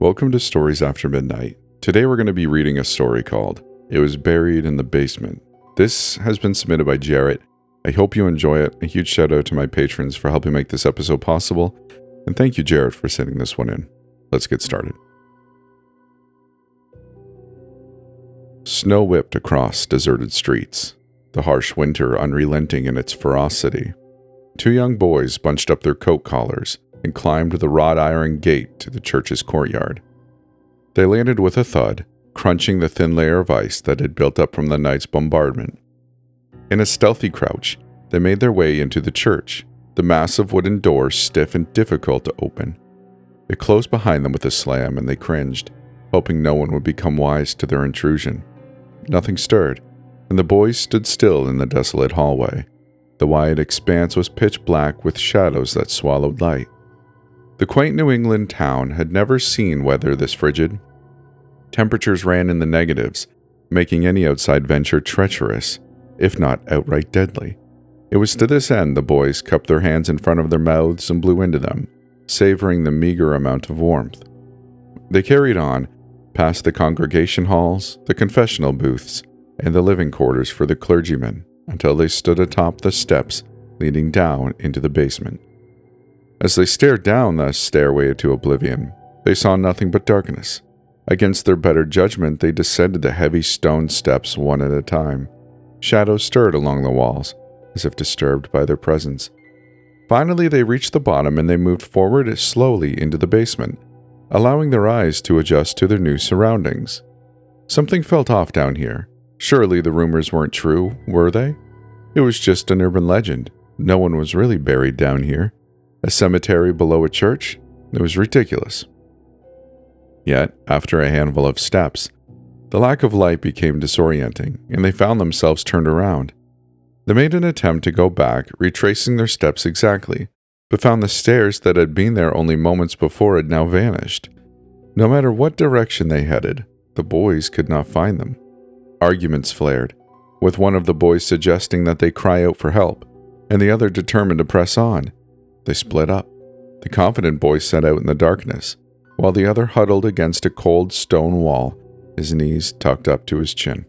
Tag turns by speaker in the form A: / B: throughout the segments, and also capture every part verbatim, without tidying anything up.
A: Welcome to Stories After Midnight. Today we're going to be reading a story called It Was Buried in the Basement. This has been submitted by Jarrett. I hope you enjoy it. A huge shout out to my patrons for helping make this episode possible. And thank you, Jarrett, for sending this one in. Let's get started. Snow whipped across deserted streets, the harsh winter unrelenting in its ferocity. Two young boys bunched up their coat collars and climbed the wrought iron gate to the church's courtyard. They landed with a thud, crunching the thin layer of ice that had built up from the night's bombardment. In a stealthy crouch, they made their way into the church, the massive wooden door stiff and difficult to open. It closed behind them with a slam, and they cringed, hoping no one would become wise to their intrusion. Nothing stirred, and the boys stood still in the desolate hallway. The wide expanse was pitch black with shadows that swallowed light. The quaint New England town had never seen weather this frigid. Temperatures ran in the negatives, making any outside venture treacherous, if not outright deadly. It was to this end the boys cupped their hands in front of their mouths and blew into them, savoring the meager amount of warmth. They carried on, past the congregation halls, the confessional booths, and the living quarters for the clergymen, until they stood atop the steps leading down into the basement. As they stared down the stairway to oblivion, they saw nothing but darkness. Against their better judgment, they descended the heavy stone steps one at a time. Shadows stirred along the walls, as if disturbed by their presence. Finally, they reached the bottom and they moved forward slowly into the basement, allowing their eyes to adjust to their new surroundings. Something felt off down here. Surely the rumors weren't true, were they? It was just an urban legend. No one was really buried down here. A cemetery below a church? It was ridiculous. Yet, after a handful of steps, the lack of light became disorienting, and they found themselves turned around. They made an attempt to go back, retracing their steps exactly, but found the stairs that had been there only moments before had now vanished. No matter what direction they headed, the boys could not find them. Arguments flared, with one of the boys suggesting that they cry out for help, and the other determined to press on. They split up. The confident boy set out in the darkness, while the other huddled against a cold stone wall, his knees tucked up to his chin.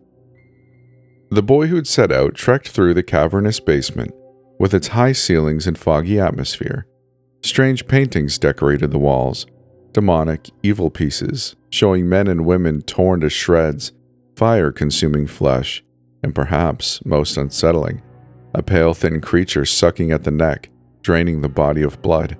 A: The boy who'd set out trekked through the cavernous basement, with its high ceilings and foggy atmosphere. Strange paintings decorated the walls, demonic, evil pieces, showing men and women torn to shreds, fire-consuming flesh, and perhaps, most unsettling, a pale, thin creature sucking at the neck, draining the body of blood.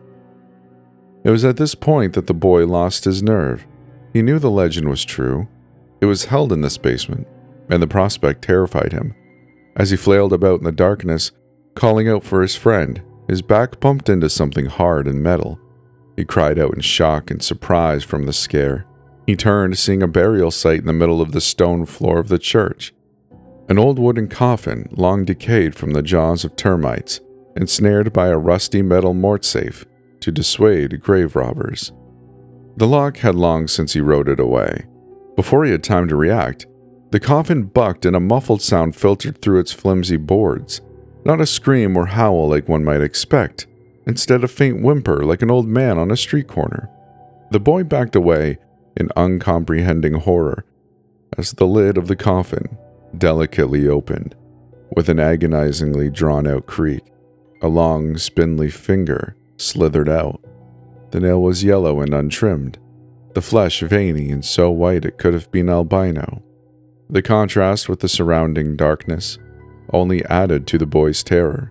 A: It was at this point that the boy lost his nerve. He knew the legend was true. It was held in this basement, and the prospect terrified him. As he flailed about in the darkness, calling out for his friend, his back bumped into something hard and metal. He cried out in shock and surprise from the scare. He turned, seeing a burial site in the middle of the stone floor of the church. An old wooden coffin, long decayed from the jaws of termites, ensnared by a rusty metal mortsafe to dissuade grave robbers. The lock had long since eroded away. Before he had time to react, the coffin bucked and a muffled sound filtered through its flimsy boards. Not a scream or howl like one might expect, instead a faint whimper like an old man on a street corner. The boy backed away in uncomprehending horror as the lid of the coffin delicately opened, with an agonizingly drawn-out creak. A long, spindly finger slithered out. The nail was yellow and untrimmed, the flesh veiny and so white it could have been albino. The contrast with the surrounding darkness only added to the boy's terror.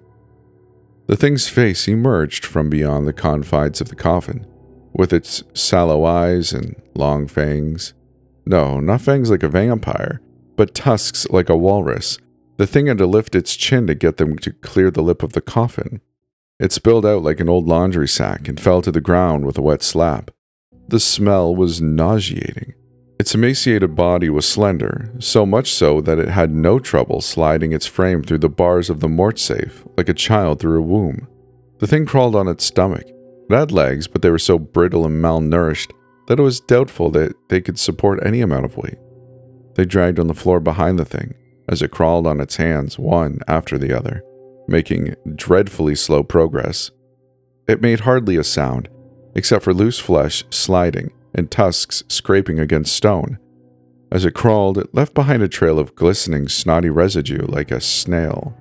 A: The thing's face emerged from beyond the confines of the coffin, with its sallow eyes and long fangs. No, not fangs like a vampire, but tusks like a walrus. The thing had to lift its chin to get them to clear the lip of the coffin. It spilled out like an old laundry sack and fell to the ground with a wet slap. The smell was nauseating. Its emaciated body was slender, so much so that it had no trouble sliding its frame through the bars of the mortsafe like a child through a womb. The thing crawled on its stomach. It had legs, but they were so brittle and malnourished that it was doubtful that they could support any amount of weight. They dragged on the floor behind the thing, as it crawled on its hands one after the other, making dreadfully slow progress. It made hardly a sound, except for loose flesh sliding and tusks scraping against stone. As it crawled, it left behind a trail of glistening, snotty residue like a snail.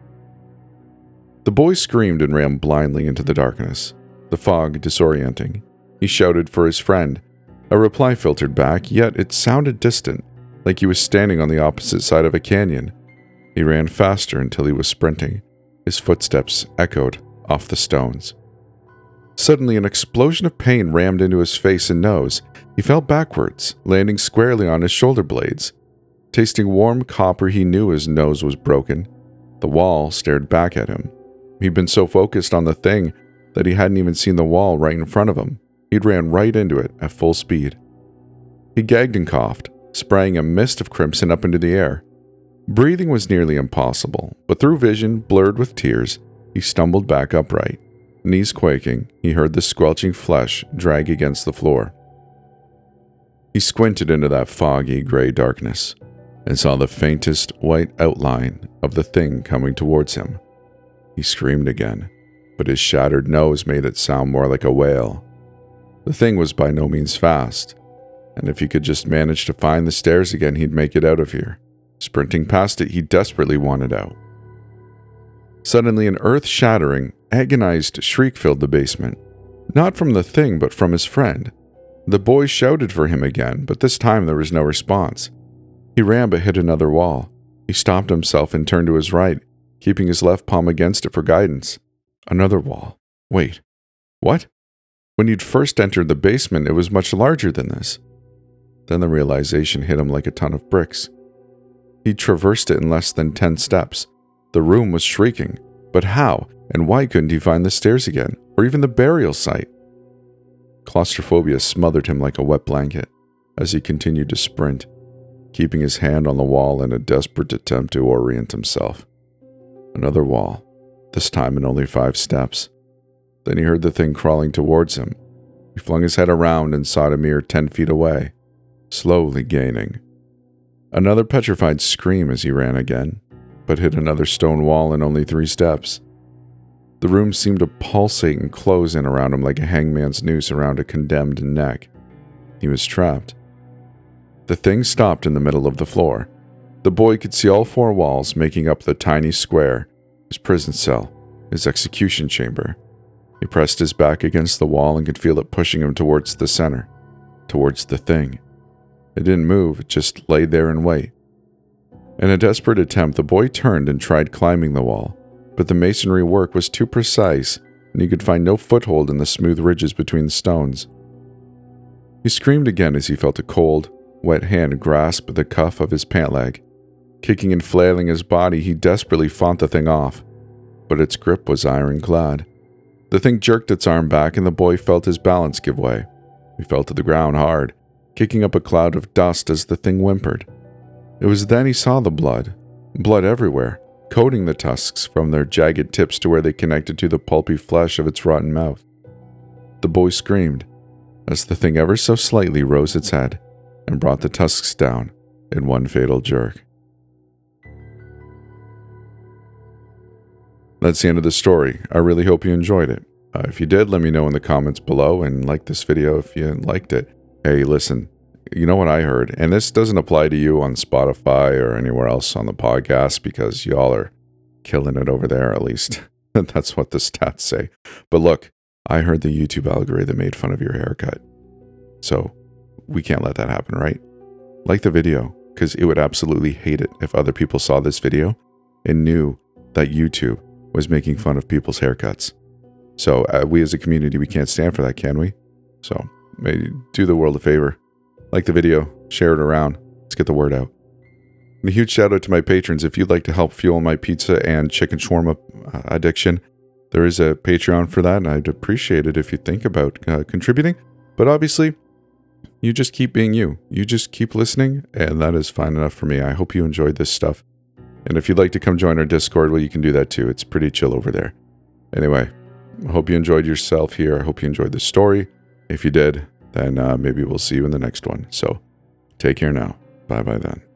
A: The boy screamed and ran blindly into the darkness, the fog disorienting. He shouted for his friend. A reply filtered back, yet it sounded distant, like he was standing on the opposite side of a canyon. He ran faster until he was sprinting. His footsteps echoed off the stones. Suddenly, an explosion of pain rammed into his face and nose. He fell backwards, landing squarely on his shoulder blades. Tasting warm copper, he knew his nose was broken. The wall stared back at him. He'd been so focused on the thing that he hadn't even seen the wall right in front of him. He'd ran right into it at full speed. He gagged and coughed, spraying a mist of crimson up into the air. Breathing was nearly impossible, but through vision blurred with tears, he stumbled back upright. Knees quaking, he heard the squelching flesh drag against the floor. He squinted into that foggy gray darkness and saw the faintest white outline of the thing coming towards him. He screamed again, but his shattered nose made it sound more like a wail. The thing was by no means fast, and if he could just manage to find the stairs again, he'd make it out of here. Sprinting past it, he desperately wanted out. Suddenly, an earth-shattering, agonized shriek filled the basement. Not from the thing, but from his friend. The boy shouted for him again, but this time there was no response. He ran but hit another wall. He stopped himself and turned to his right, keeping his left palm against it for guidance. Another wall. Wait. What? When he'd first entered the basement, it was much larger than this. Then the realization hit him like a ton of bricks. He'd traversed it in less than ten steps. The room was shrieking, but how and why couldn't he find the stairs again, or even the burial site? Claustrophobia smothered him like a wet blanket as he continued to sprint, keeping his hand on the wall in a desperate attempt to orient himself. Another wall, this time in only five steps. Then he heard the thing crawling towards him. He flung his head around and saw it a mere ten feet away, slowly gaining. Another petrified scream as he ran again, but hit another stone wall in only three steps. The room seemed to pulsate and close in around him like a hangman's noose around a condemned neck. He was trapped. The thing stopped in the middle of the floor. The boy could see all four walls making up the tiny square, his prison cell, his execution chamber. He pressed his back against the wall and could feel it pushing him towards the center, towards the thing. It didn't move, it just lay there and wait. In a desperate attempt, the boy turned and tried climbing the wall, but the masonry work was too precise, and he could find no foothold in the smooth ridges between the stones. He screamed again as he felt a cold, wet hand grasp the cuff of his pant leg. Kicking and flailing his body, he desperately fought the thing off, but its grip was ironclad. The thing jerked its arm back, and the boy felt his balance give way. He fell to the ground hard, kicking up a cloud of dust as the thing whimpered. It was then he saw the blood, blood everywhere, coating the tusks from their jagged tips to where they connected to the pulpy flesh of its rotten mouth. The boy screamed as the thing ever so slightly rose its head and brought the tusks down in one fatal jerk. That's the end of the story. I really hope you enjoyed it. Uh, if you did, let me know in the comments below, and like this video if you liked it. Hey, listen, you know what I heard? And this doesn't apply to you on Spotify or anywhere else on the podcast because y'all are killing it over there, at least. That's what the stats say. But look, I heard the YouTube algorithm made fun of your haircut. So we can't let that happen, right? Like the video, because it would absolutely hate it if other people saw this video and knew that YouTube was making fun of people's haircuts. So uh, we as a community, we can't stand for that, can we? So maybe do the world a favor. Like the video, share it around. Let's get the word out. And a huge shout out to my patrons. If you'd like to help fuel my pizza and chicken shawarma uh, addiction, there is a Patreon for that, and I'd appreciate it if you think about uh, contributing. But obviously, you just keep being you. You just keep listening, and that is fine enough for me. I hope you enjoyed this stuff. And if you'd like to come join our Discord, well, you can do that too. It's pretty chill over there. Anyway, I hope you enjoyed yourself here. I hope you enjoyed the story. If you did, then uh, maybe we'll see you in the next one. So take care now. Bye-bye then.